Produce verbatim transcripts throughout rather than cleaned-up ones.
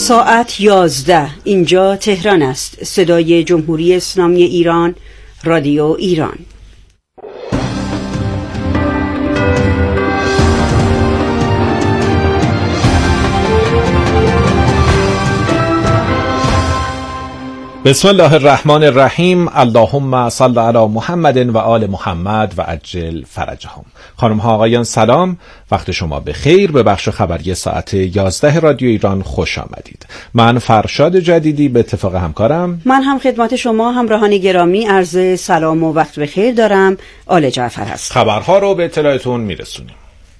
ساعت یازده، اینجا تهران است. صدای جمهوری اسلامی ایران، رادیو ایران. بسم الله الرحمن الرحیم. اللهم صل علی محمد و آل محمد و عجل فرجهم. خانم ها آقایان سلام، وقت شما بخیر. به بخش خبری ساعت یازده رادیو ایران خوش آمدید. من فرشاد جدیدی به اتفاق همکارم، من هم خدمت شما همراهان گرامی عرض سلام و وقت بخیر دارم. آل جعفر هست. خبرها رو به اطلاعتون میرسونیم.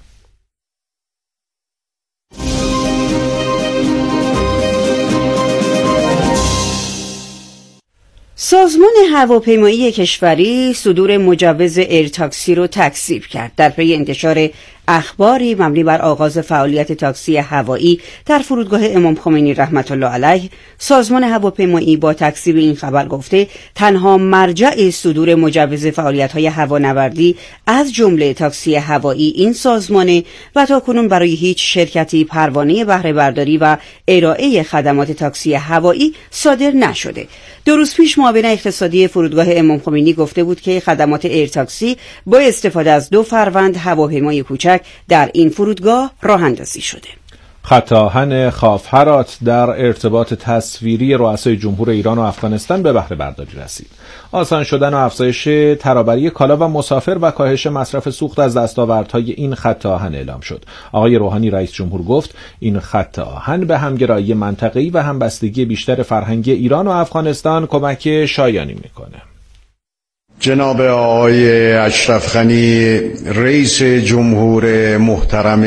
سازمان هواپیمایی کشوری صدور مجوز ایرتاکسی رو تکذیب کرد در پی انتشار اخباری مبنی بر آغاز فعالیت تاکسی هوایی در فرودگاه امام خمینی رحمت الله علیه. سازمان هواپیمایی با تکذیب این خبر گفته تنها مرجع صدور مجوز فعالیت‌های هوانوردی از جمله تاکسی هوایی این سازمانه و تاکنون برای هیچ شرکتی پروانه بهره برداری و ارائه خدمات تاکسی هوایی صادر نشده. دو روز پیش معاون اقتصادی فرودگاه امام خمینی گفته بود که خدمات ایرتاکسی با استفاده از دو فروند هواپیمای کوچک در این فرودگاه راه اندازی شده. خط آهن خاف-هرات در ارتباط تصویری رؤسای جمهور ایران و افغانستان به بهره برداری رسید. آسان شدن و افزایش ترابری کالا و مسافر و کاهش مصرف سوخت از دستاوردهای این خط آهن اعلام شد. آقای روحانی رئیس جمهور گفت این خط آهن به همگرایی منطقه‌ای و همبستگی بیشتر فرهنگی ایران و افغانستان کمک شایانی میکنه. جناب آقای اشرف غنی رئیس جمهور محترم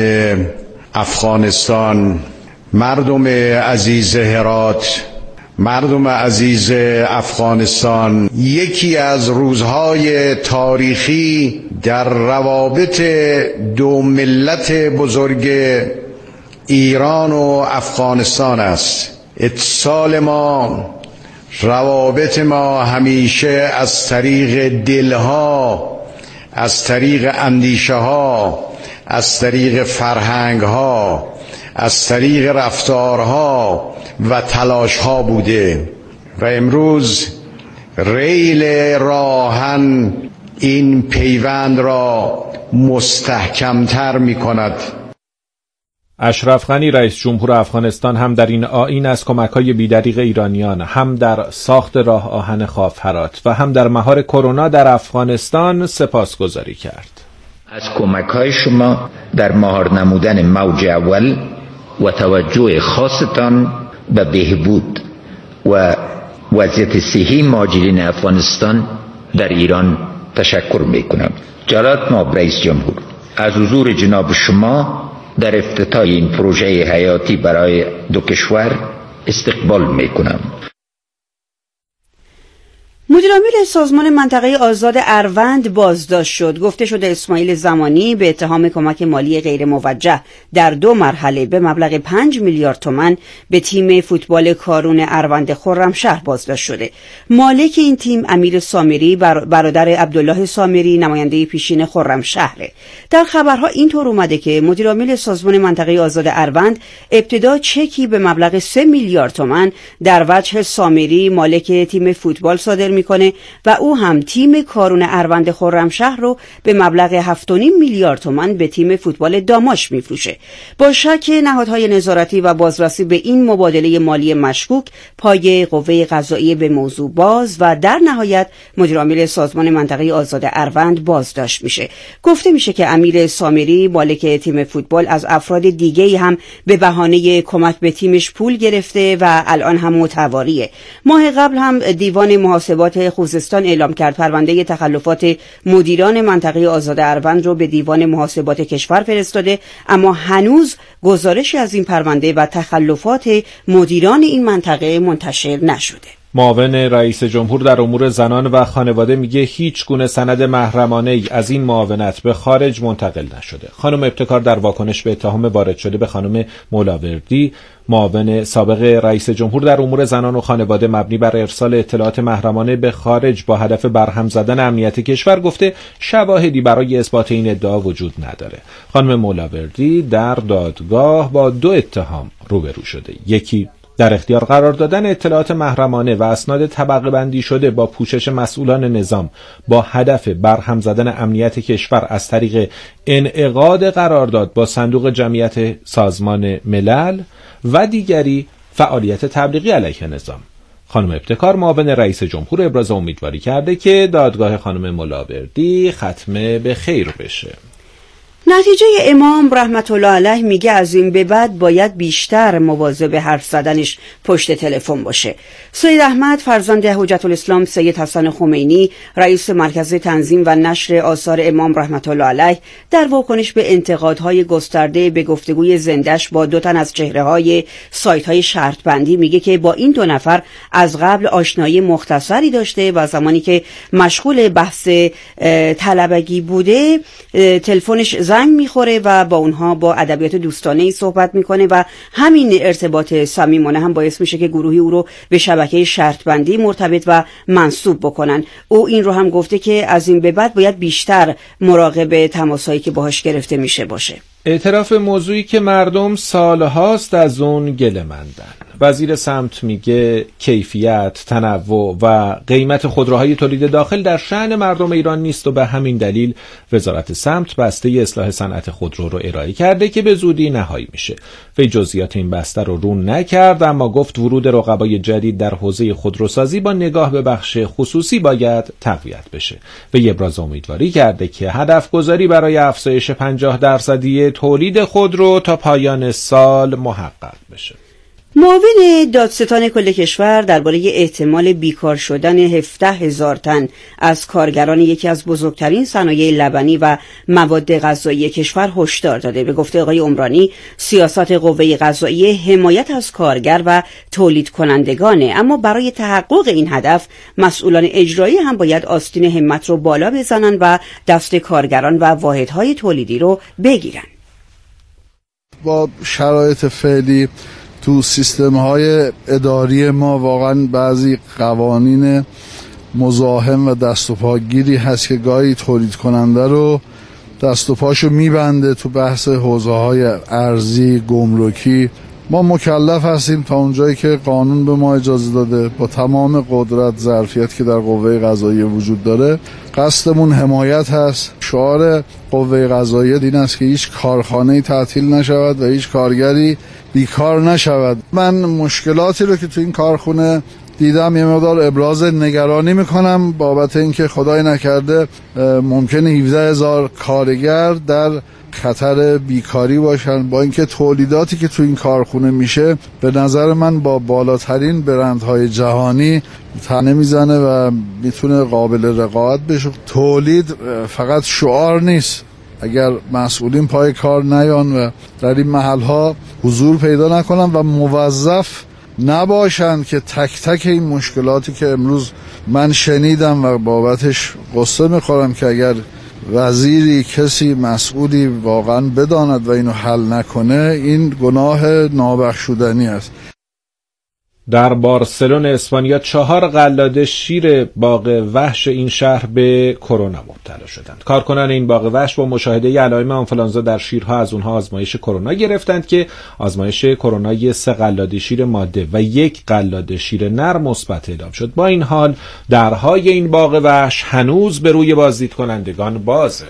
افغانستان، مردم عزیز هرات، مردم عزیز افغانستان، یکی از روزهای تاریخی در روابط دو ملت بزرگ ایران و افغانستان است. اتصال ما، روابط ما همیشه از طریق دلها، از طریق اندیشه ها، از طریق فرهنگ ها، از طریق رفتارها و تلاش ها بوده و امروز ریل راهن این پیوند را مستحکمتر می کند. اشرف غنی رئیس جمهور افغانستان هم در این آیین از کمک‌های بی‌دریغ ایرانیان، هم در ساخت راه آهن خاف-هرات و هم در مهار کرونا در افغانستان سپاسگزاری کرد. از کمک‌های شما در مهار نمودن موج اول و توجه خاصتان به بهبود و وضعیت صحی مهاجرین افغانستان در ایران تشکر می‌کنم. جلالت نایب رئیس جمهور، از حضور جناب شما در افتتاح این پروژه حیاتی برای دو کشور استقبال می‌کنم. مدیرعامل سازمان منطقه آزاد اروند بازداشت شد. گفته شده اسماعیل زمانی به اتهام کمک مالی غیر موجه در دو مرحله به مبلغ پنج میلیارد تومان به تیم فوتبال کارون اروند خرمشهر بازداشت شده. مالک این تیم امیر سامری برادر عبدالله سامری نماینده پیشین خرمشهره. در خبرها اینطور اومده که مدیرعامل سازمان منطقه آزاد اروند ابتدا چکی به مبلغ سه میلیارد تومان در وجه سامری مالک تیم فوتبال صادر میکنه و او هم تیم کارون اروند خرمشهر رو به مبلغ هفت و نیم میلیارد تومان به تیم فوتبال داماش میفروشه. با شک نهادهای نظارتی و بازرسی به این مبادله مالی مشکوک، پای قوه قضاییه به موضوع باز و در نهایت مدیرعامل سازمان منطقه آزاد اروند بازداشت میشه. گفته میشه که امیر سامری مالک تیم فوتبال از افراد دیگه‌ای هم به بهانه کمک به تیمش پول گرفته و الان هم متواریه. ماه قبل هم دیوان محاسبات خوزستان اعلام کرد پرونده تخلفات مدیران منطقه آزاد اروند رو به دیوان محاسبات کشور فرستاده، اما هنوز گزارشی از این پرونده و تخلفات مدیران این منطقه منتشر نشده. معاون رئیس جمهور در امور زنان و خانواده میگه هیچ گونه سند محرمانه ای از این معاونت به خارج منتقل نشده. خانم ابتکار در واکنش به اتهام وارد شده به خانم مولاوردی، معاون سابق رئیس جمهور در امور زنان و خانواده مبنی بر ارسال اطلاعات محرمانه به خارج با هدف برهم زدن امنیت کشور، گفته شواهدی برای اثبات این ادعا وجود نداره. خانم مولاوردی در دادگاه با دو اتهام روبرو شده. یکی در اختیار قرار دادن اطلاعات محرمانه و اسناد طبقه بندی شده با پوشش مسئولان نظام با هدف برهم زدن امنیت کشور از طریق انعقاد قرارداد با صندوق جمعیت سازمان ملل و دیگری فعالیت تبلیغی علیه نظام. خانم ابتکار معاون رئیس جمهور ابراز امیدواری کرده که دادگاه خانم ملاوردی ختم به خیر بشه. نتیجه امام رحمت الله علیه میگه از این به بعد باید بیشتر مواظب حرف زدنش پشت تلفن باشه. سید احمد فرزند حجت الاسلام سید حسن خمینی رئیس مرکز تنظیم و نشر آثار امام رحمت الله علیه در واکنش به انتقادهای گسترده به گفتگوی زندش با دو تن از چهره‌های سایت‌های شرط بندی میگه که با این دو نفر از قبل آشنایی مختصری داشته و زمانی که مشغول بحث طلبگی بوده تلفنش زنگ میخوره و با اونها با ادبیات دوستانه‌ای صحبت میکنه و همین ارتباط صمیمانه هم باعث میشه که گروهی او رو به شبکه شرط بندی مرتبط و منسوب بکنن. او این رو هم گفته که از این به بعد باید بیشتر مراقب تماسایی که باهاش گرفته میشه باشه. اعتراف موضوعی که مردم سالهاست از اون گله مندن. وزیر سمت میگه کیفیت، تنوع و قیمت خودروهای تولید داخل در شأن مردم ایران نیست و به همین دلیل وزارت سمت بسته اصلاح صنعت خودرو رو ارائه کرده که به زودی نهایی میشه. وی جزئیات این بسته رو رو نکرد اما گفت ورود رقبای جدید در حوزه خودروسازی با نگاه به بخش خصوصی باید تقویت بشه. وی ابراز امیدواری کرده که هدف گذاری برای افزایش پنجاه درصدی تولید خودرو تا پایان سال محقق بشه. معاون دادستان کل کشور درباره احتمال بیکار شدن هفده هزار تن از کارگران یکی از بزرگترین صنایع لبنی و مواد غذایی کشور هشدار داده. به گفته آقای عمرانی سیاست قوه قضاییه حمایت از کارگر و تولید کنندگانه، اما برای تحقق این هدف مسئولان اجرایی هم باید آستین همت رو بالا بزنن و دست کارگران و واحدهای تولیدی رو بگیرن. با شرایط فعلی تو سیستم های اداری ما واقعا بعضی قوانین مزاحم و دست و پاگیری هست که گاهی تولید کننده رو دست و پاشو میبنده تو بحث حوزه های ارزی، گمرکی. ما مکلف هستیم تا اونجایی که قانون به ما اجازه داده با تمام قدرت ظرفیت که در قوه قضاییه وجود داره قصدمون حمایت هست. شعار قوه قضاییه این است که هیچ کارخانه‌ای تعطیل نشود و هیچ کارگری بیکار نشود. من مشکلاتی رو که تو این کارخونه دیدم یه مقدار ابراز نگرانی میکنم بابت اینکه خدای نکرده ممکنه هفده هزار کارگر در خطر بیکاری باشن، با اینکه تولیداتی که تو این کارخونه میشه به نظر من با بالاترین برندهای جهانی تنه میزنه و میتونه قابل رقابت بشه. تولید فقط شعار نیست. اگر مسئولین پای کار نیان و در این محلها حضور پیدا نکنن و موظف نباشن که تک تک این مشکلاتی که امروز من شنیدم و بابتش قصه میخورم که اگر وزیری کسی مسئولی واقعا بداند و اینو حل نکنه این گناه نابخشودنی است. در بارسلون اسپانیا چهار قلاده شیر باغ وحش این شهر به کرونا مبتلا شدند. کارکنان این باغ وحش با مشاهده علائم آنفولانزا در شیرها از اونها آزمایش کرونا گرفتند که آزمایش کرونای سه قلاده شیر ماده و یک قلاده شیر نر مثبت اعلام شد. با این حال درهای این باغ وحش هنوز به روی بازدید کنندگان بازه.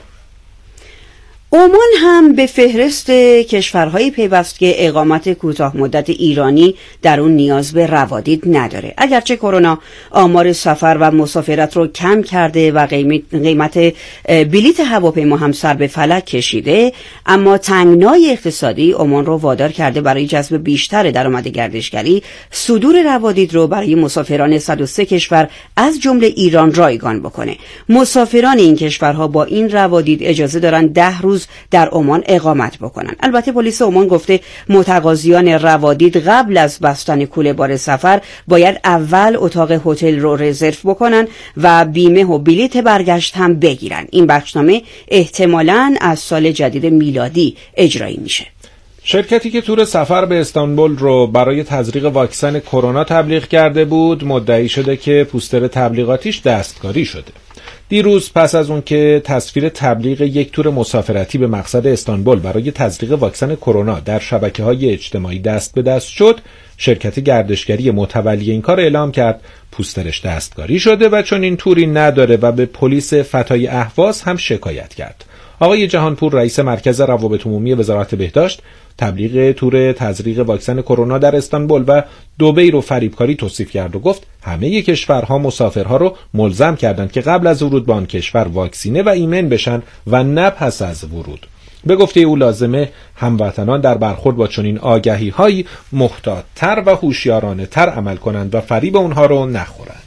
عمان هم به فهرست کشورهای پیوست که اقامت کوتاه مدت ایرانی در اون نیاز به روادید نداره. اگرچه کرونا آمار سفر و مسافرت رو کم کرده و قیمت بلیت هواپیما هم سر به فلک کشیده، اما تنگنای اقتصادی عمان رو وادار کرده برای جذب بیشتر درآمد گردشگری صدور روادید رو برای مسافران صد و سه کشور از جمله ایران رایگان بکنه. مسافران این کشورها با این روادید اجازه دارن ده روز در عمان اقامت بکنن. البته پلیس عمان گفته متقاضیان روادید قبل از بستن کوله بار سفر باید اول اتاق هتل رو رزرو بکنن و بیمه و بلیت برگشت هم بگیرن. این بخشنامه احتمالاً از سال جدید میلادی اجرایی میشه. شرکتی که تور سفر به استانبول رو برای تزریق واکسن کرونا تبلیغ کرده بود مدعی شده که پوستر تبلیغاتیش دستکاری شده. دیروز پس از اون که تصویر تبلیغ یک تور مسافرتی به مقصد استانبول برای تزریق واکسن کرونا در شبکه‌های اجتماعی دست به دست شد، شرکت گردشگری متولی این کار اعلام کرد پوسترش دستکاری شده و چون این توری نداره و به پلیس فتای اهواز هم شکایت کرد. آقای جهانپور رئیس مرکز روابط عمومی وزارت بهداشت تبلیغ تور تزریق واکسن کرونا در استانبول و دبی رو فریبکاری توصیف کرد و گفت همه کشورها مسافرها رو ملزم کردند که قبل از ورود به آن کشور واکسینه و ایمن بشن و نه پس از ورود. به گفته او لازمه هموطنان در برخورد با چنین آگهی‌هایی محتاط‌تر و هوشیارانه‌تر عمل کنند و فریب اونها رو نخورند.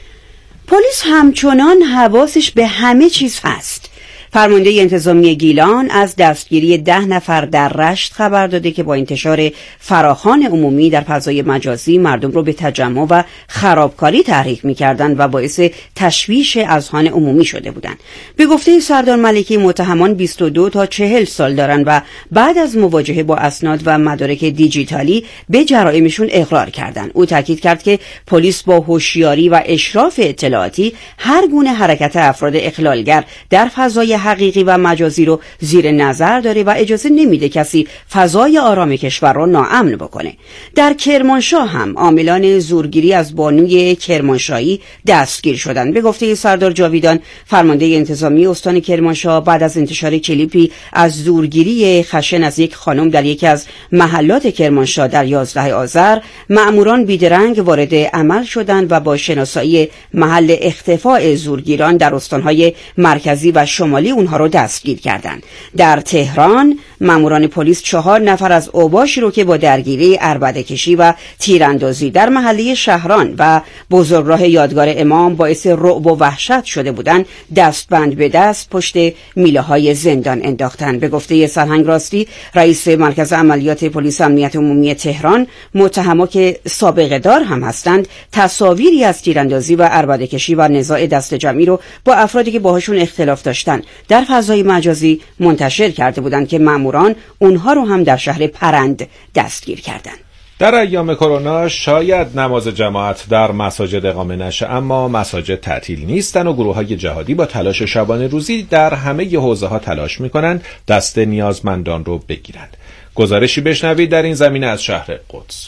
پلیس همچنان حواسش به همه چیز هست. فرمانده انتظامی گیلان از دستگیری ده نفر در رشت خبر داده که با انتشار فراخوان عمومی در فضای مجازی مردم رو به تجمع و خرابکاری تحریک می‌کردند و باعث تشویش اذهان عمومی شده بودند. به گفته سردار ملکی متهمان بیست و دو تا چهل سال دارند و بعد از مواجهه با اسناد و مدارک دیجیتالی به جرائمشون اقرار کردند. او تاکید کرد که پلیس با هوشیاری و اشراف اطلاعاتی هر گونه حرکت افراد اخلالگر در فضای حقیقی و مجازی رو زیر نظر داره و اجازه نمیده کسی فضای آرام کشور رو ناامن بکنه. در کرمانشاه هم عاملان زورگیری از بانوی کرمانشاهی دستگیر شدند. به گفته سردار جاویدان فرمانده انتظامی استان کرمانشاه بعد از انتشار کلیپی از زورگیری خشن از یک خانم در یکی از محلات کرمانشاه در یازده آذر، مأموران بیدرنگ وارد عمل شدند و با شناسایی محل اختفاء زورگیران در استانهای مرکزی و شمالی اونها رو دستگیر کردند. در تهران ماموران پلیس چهار نفر از اوباشی رو که با درگیری عربده کشی و تیراندازی در محله شهران و بزرگراه یادگار امام باعث رعب و وحشت شده بودند دستبند به دست پشت میله های زندان انداختند. به گفته سرهنگ راستی رئیس مرکز عملیات پلیس امنیت عمومی تهران، متهما که سابقه دار هم هستند تصاویری از تیراندازی و عربده کشی و نزاع دست جمعی رو با افرادی که باهاشون اختلاف داشتن در فضای مجازی منتشر کرده بودند که ماموران اونها رو هم در شهر پرند دستگیر کردند. در ایام کرونا شاید نماز جماعت در مساجد اقامه نشه، اما مساجد تعطیل نیستن و گروه‌های جهادی با تلاش شبانه روزی در همه حوزه‌ها تلاش می‌کنند دست نیازمندان رو بگیرند. گزارشی بشنوید در این زمینه از شهر قدس.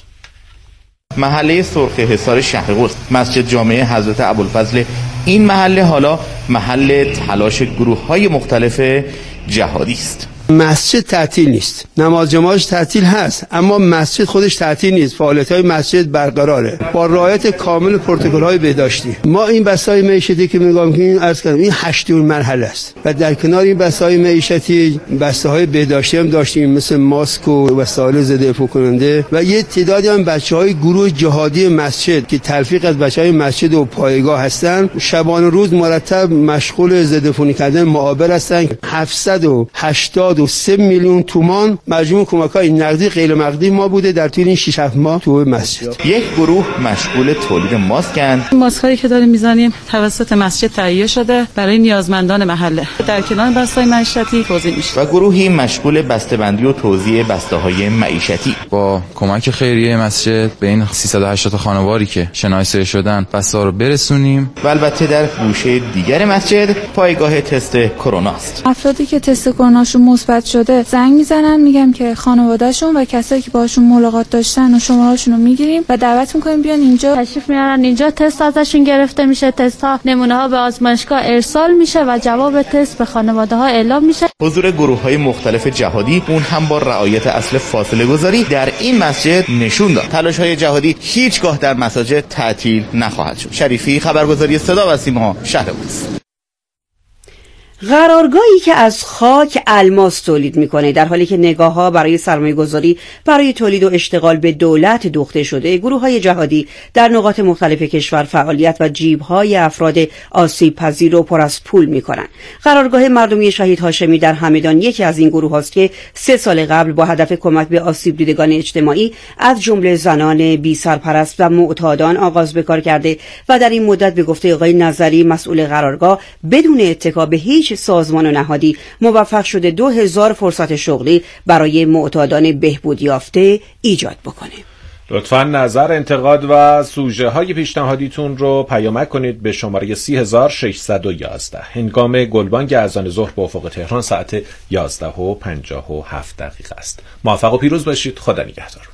محله سرخ حصار شهر قدس، مسجد جامع حضرت ابوالفضل این محله حالا محل تلاش گروه‌های مختلف جهادی است. مسجد تعطیل نیست، نماز جماعت تعطیل هست، اما مسجد خودش تعطیل نیست. فعالیت‌های مسجد برقراره با رعایت کامل پروتکل‌های بهداشتی. ما این بسای معیشتی که میگم که این عرض کردم این هشتمین مرحله است و در کنار این بسای معیشتی بسته‌های بهداشتی هم داشتیم مثل ماسک و وسایل ضد عفو کننده و یه تعدادی هم بچه‌های گروه جهادی مسجد که تلفیق از بچه‌های مسجد و پایگاه هستن شبانه روز مرتب مشغول ضد عفونی کردن معابر هستن. هفتصد و هشتاد و سه میلیون تومان مجموع کمک‌های نقدی غیر نقدی ما بوده در طول این شش هفت ماه تو مسجد. یک گروه مشغول تولید ماسکند. ماسکایی که داریم میزنیم توسط مسجد تهیه شده برای نیازمندان محله در کنار بسته‌های معیشتی توزیع میشه. و گروهی مشغول بسته‌بندی و توزیع بسته‌های معیشتی. با کمک خیریه مسجد به این سیصد و هشتاد خانواری که شناسایی شدن بسته رو برسونیم. و البته در گوشه دیگر مسجد پایگاه تست کرونا است. افرادی که تست کروناشون مثبت شده زنگ میزنن، میگم که خانواده‌شون و کسایی که باشون ملاقات داشتن و شماره‌شون رو میگیریم و دعوت میکنیم بیان اینجا. تشریف میارن اینجا، تست ازشون گرفته میشه، تست ها نمونه ها به آزمایشگاه ارسال میشه و جواب تست به خانواده ها اعلام میشه. حضور گروه‌های مختلف جهادی اون هم با رعایت اصل فاصله گذاری در این مسجد نشون داد. تلاش‌های جهادی هیچگاه در مساجد تعطیل نخواهد شد. شریفی، خبرگزاری صدا و سیما، شهر قدس. قرارگاهی که از خاک الماس تولید میکنه در حالی که نگاه‌ها برای سرمایه‌گذاری برای تولید و اشتغال به دولت دوخته شده، گروه‌های جهادی در نقاط مختلف کشور فعالیت و جیب‌های افراد آسیب پذیر رو پر از پول میکنن. قرارگاه مردمی شهید هاشمی در همدان یکی از این گروه هاست که سه سال قبل با هدف کمک به آسیب دیدگان اجتماعی از جمله زنان بی سرپرست و معتادان آغاز به کار کرده و در این مدت به گفته آقای نظری مسئول قرارگاه بدون اتکا به هیچ سازمان و نهادی موفق شده دو هزار فرصت شغلی برای معتادان بهبود یافته ایجاد بکنه. لطفاً نظر، انتقاد و سوژه های پیشنهادیتون رو پیامک کنید به شماره سی هزار و ششصد و یازده. هنگام گلبانگ اذان ظهر به افق تهران ساعت یازده و پنجاه و هفت دقیقه است. موفق و پیروز باشید. خدا نگهدار.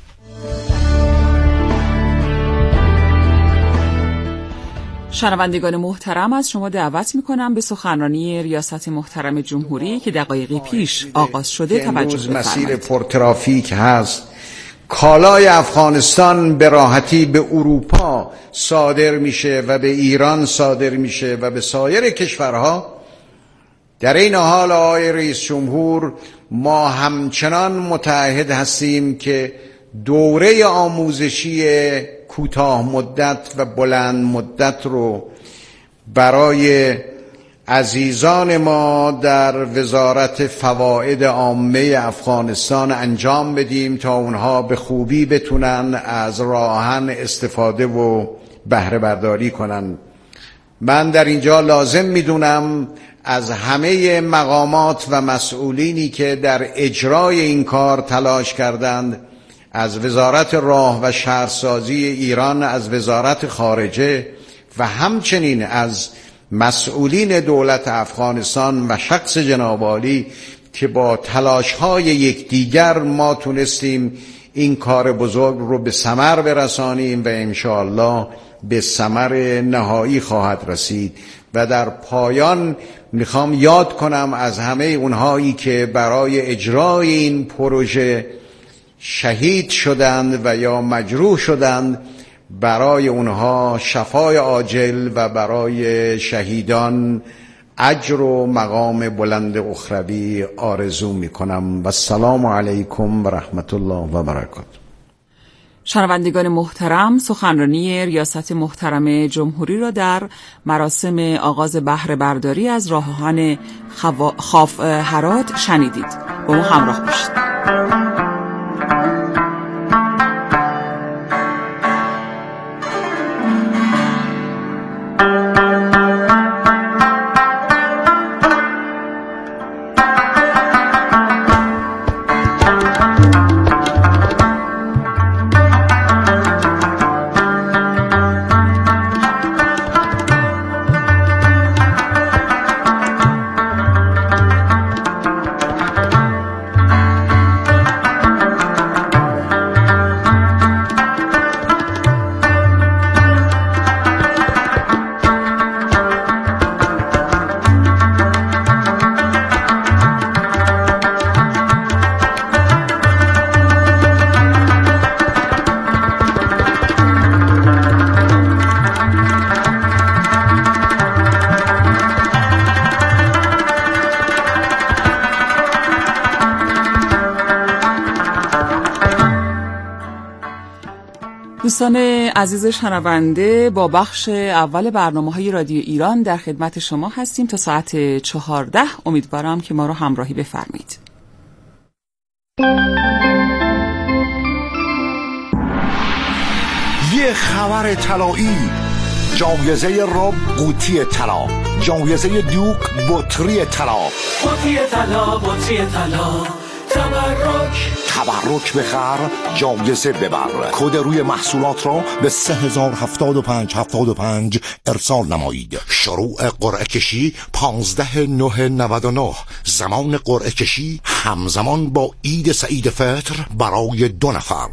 شنوندگان محترم، از شما دعوت میکنم به سخنرانی ریاست محترم جمهوری که دقایقی پیش آغاز شده توجه بفرمایید. مسیر پرترافیک هست. کالای افغانستان به راحتی به اروپا صادر میشه و به ایران صادر میشه و به سایر کشورها. در این حال آقای رئیس جمهور، ما همچنان متعهد هستیم که دوره آموزشی کوتاه مدت و بلند مدت رو برای عزیزان ما در وزارت فواید عامه افغانستان انجام بدیم تا اونها به خوبی بتونن از راهن استفاده و بهره برداری کنن. من در اینجا لازم میدونم از همه مقامات و مسئولینی که در اجرای این کار تلاش کردند، از وزارت راه و شهرسازی ایران، از وزارت خارجه و همچنین از مسئولین دولت افغانستان و شخص جناب عالی که با تلاش‌های یکدیگر ما تونستیم این کار بزرگ رو به ثمر برسانیم و انشاءالله به ثمر نهایی خواهد رسید. و در پایان میخوام یاد کنم از همه اونهایی که برای اجرای این پروژه شهید شدند و یا مجروح شدند، برای اونها شفای عاجل و برای شهیدان اجر و مقام بلند اخروی آرزو میکنم. و السلام علیکم و رحمت الله و برکاته. شنوندگان محترم، سخنرانی ریاست محترم جمهوری را در مراسم آغاز بهره برداری از راهان خاف هرات شنیدید. با ما همراه باشید. دوستان عزیز شنونده، با بخش اول برنامه‌های رادیو ایران در خدمت شما هستیم تا ساعت چهارده. امیدوارم که ما رو همراهی بفرمایید. یه خبر طلایی، جایزه رب قوطی طلا، جایزه دوک بطری طلا، قوطی طلا، بطری طلا، تبرک تبرک بخر، جایزه ببر. کد روی محصولات را به سه هزار و هفتاد و پنج هفتاد و پنج ارسال نمایید. شروع قرعه کشی پانزده نه نود و نه. زمان قرعه کشی همزمان با عید سعید فطر برای دو نفر.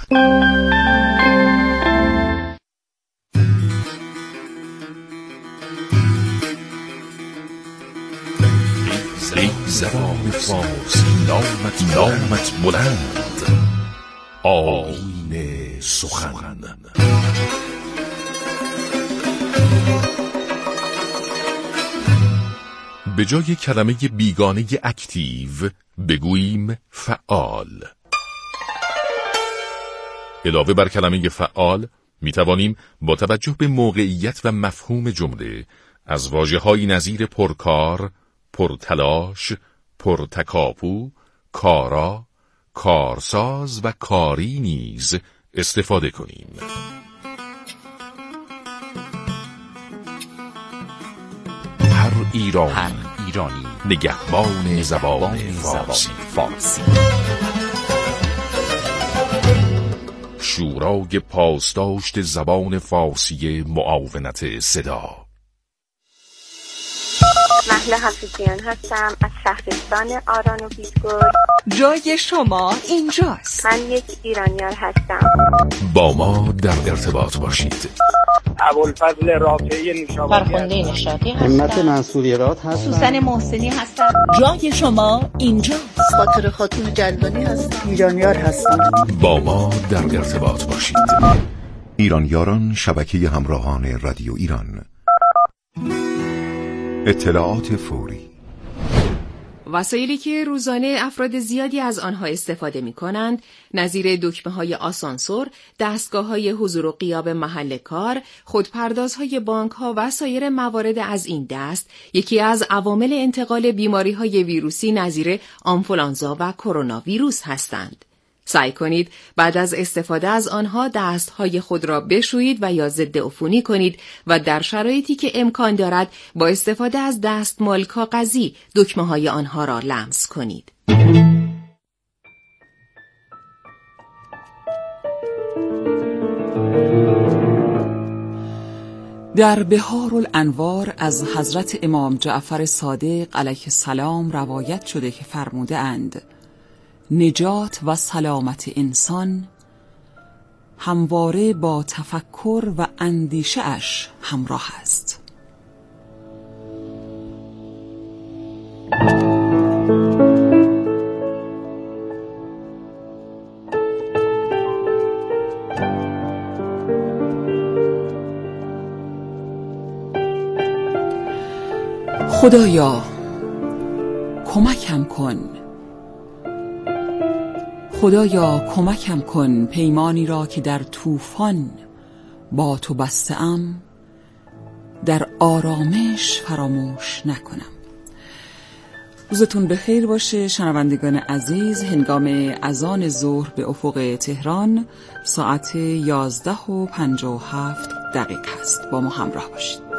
ای زبان فارسی نامت نامت بلند، آیین سخن. به جای کلمه بیگانه اکتیو بگوییم فعال. علاوه بر کلمه فعال می توانیم با توجه به موقعیت و مفهوم جمله از واژه‌های نظیر پرکار، پرتلاش، پرتکاپو، کارا، کارساز و کاری نیز استفاده کنیم. هر ایرانی, هر ایرانی نگهبان زبان فارسی. فارسی. شورای پاسداشت زبان فارسی معاونت صدا. مهله حفیظیان هستم از شهرستان آران و بیدگل. جای شما اینجاست. من یک ایرانیار هستم. با ما در ارتباط باشید. ابوالفضل رافعی نشابوری، فرخنده نشاطی هستم. همت منصوری راد هستم. سوسن محسنی هستم. جای شما اینجاست. خاطر خاتون جلوانی هستم. ایرانیار هستم. با ما در ارتباط باشید. ایرانیاران، شبکه همراهان رادیو ایران. اطلاعات فوری. وسایلی که روزانه افراد زیادی از آنها استفاده می کنند، نظیر دکمه های آسانسور، دستگاه های حضور و غیاب محل کار، خودپردازهای بانک ها و سایر موارد از این دست، یکی از عوامل انتقال بیماری های ویروسی نظیر آنفولانزا و کرونا ویروس هستند. سعی کنید بعد از استفاده از آنها دستهای خود را بشویید و یا ضد عفونی کنید و در شرایطی که امکان دارد با استفاده از دستمال کاغذی دکمه های آنها را لمس کنید. در بهار الانوار از حضرت امام جعفر صادق علیه السلام روایت شده که فرموده اند: نجات و سلامت انسان همواره با تفکر و اندیشه اش همراه است. خدایا کمکم کن، خدایا کمکم کن پیمانی را که در طوفان با تو بسته‌ام در آرامش فراموش نکنم. روزتون بخیر باشه شنوندگان عزیز. هنگام اذان ظهر به افق تهران ساعت یازده و پنجاه و هفت دقیقه است. با ما همراه باشید.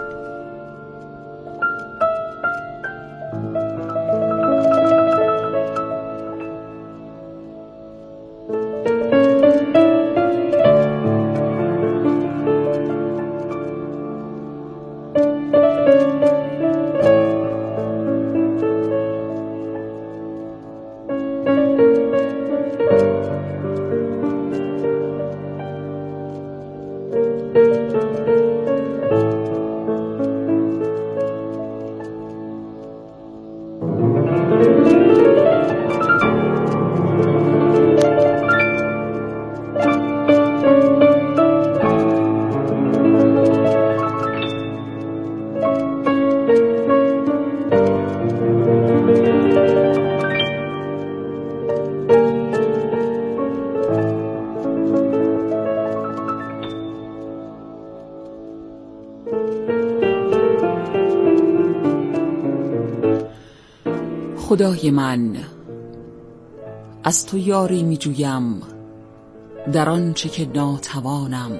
خدای من، از تو یاری می جویم در آنچه که ناتوانم،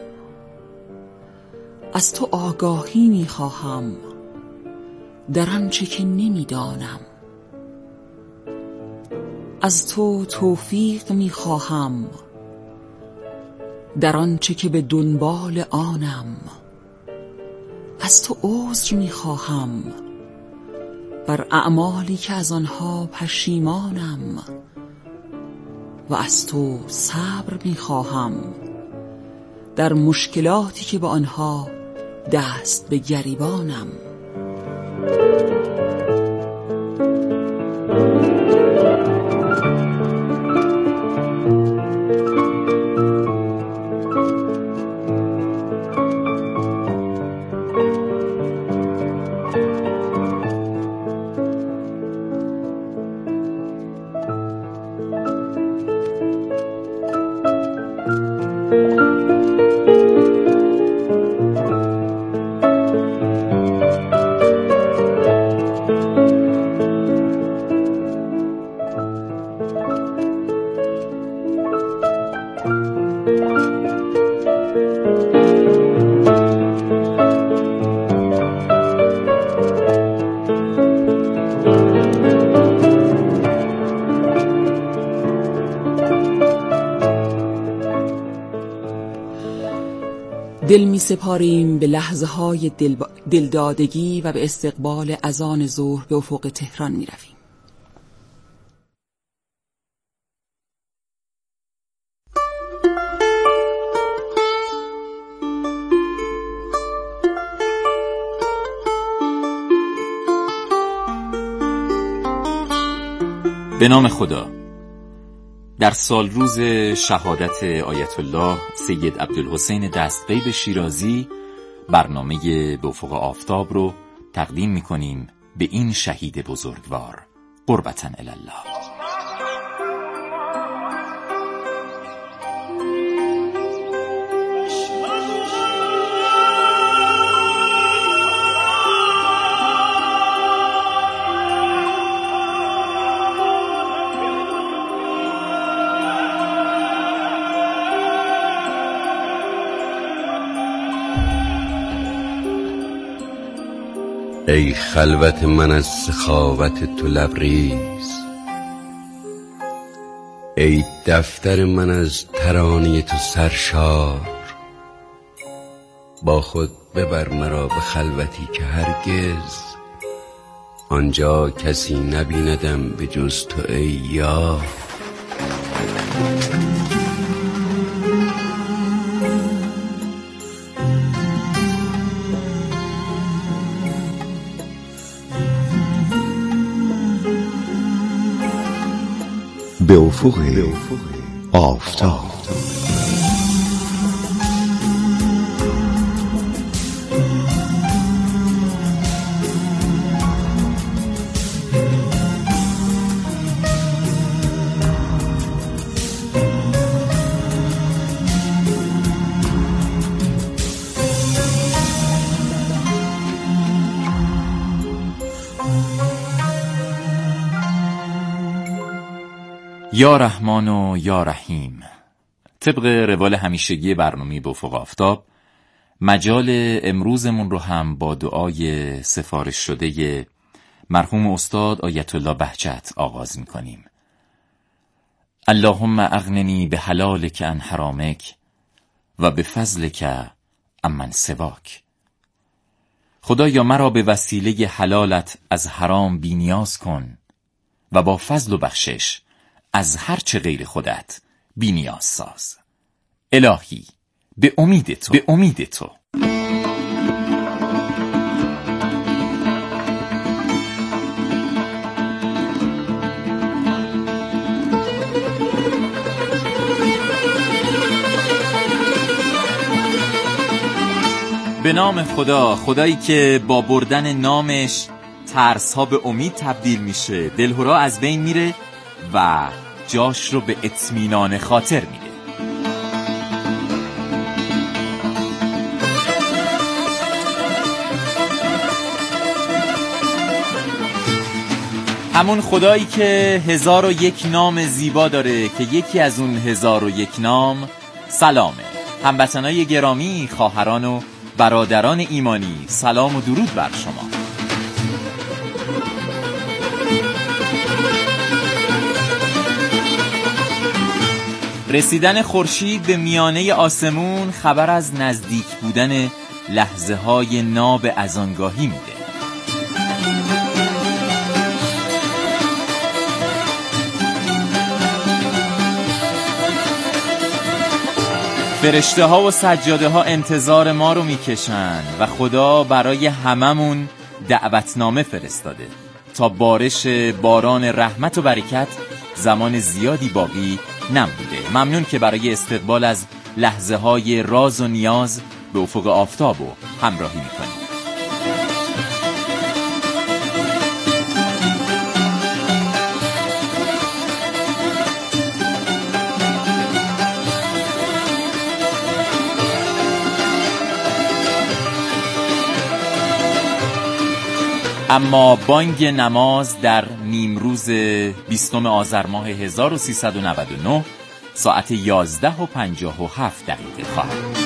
از تو آگاهی می خواهم در آنچه که نمی دانم، از تو توفیق می خواهم در آنچه که به دنبال آنم، از تو عذر می خواهم بر اعمالی که از آنها پشیمانم و از تو صبر می خواهم در مشکلاتی که با آنها دست به گریبانم. دل می سپاریم به لحظه های دل... دلدادگی و به استقبال اذان ظهر به افق تهران می رویم. به نام خدا. در سال روز شهادت آیت الله سید عبدالحسین دستغیب شیرازی برنامه به افق آفتاب رو تقدیم می‌کنیم به این شهید بزرگوار قربتاً الله. ای خلوت من از سخاوت تو لبریز، ای دفتر من از ترانه تو سرشار، با خود ببر مرا به خلوتی که هرگز آنجا کسی نبیندم به جز تو ای یار. به افق آفتاب. یا رحمان و یا رحیم. طبق روال همیشگی برنامه به افق آفتاب، مجال امروزمون رو هم با دعای سفارش شده مرحوم استاد آیت الله بهجت آغاز می‌کنیم. اللهم اغننی به حلالک عن حرامک و به فضلک عمن سواک. خدایا مرا به وسیله حلالت از حرام بی‌نیاز کن و با فضل و بخشش از هر چه غیر خودت بی نیاز ساز. الهی به امید تو به امید تو به نام خدا، خدایی که با بردن نامش ترس ها به امید تبدیل میشه، دلهرا از بین میره و جاش رو به اطمینان خاطر میده. همون خدایی که هزار و یک نام زیبا داره که یکی از اون هزار و یک نام سلامه. هموطنای گرامی، خواهران و برادران ایمانی، سلام و درود بر شما. رسیدن خورشید به میانه آسمون خبر از نزدیک بودن لحظه های ناب اذانگاهی میده. فرشته ها و سجاده ها انتظار ما رو میکشن و خدا برای هممون دعوتنامه فرستاده تا بارش باران رحمت و برکت زمان زیادی باقی نمونده. ممنون که برای استقبال از لحظه های راز و نیاز به افق آفتاب و همراهی میکنید. اما بانگ نماز در نیمروز بیستم آذر ماه هزار و سیصد و نود و نه ساعت یازده و پنجاه و هفت دقیقه خواهد.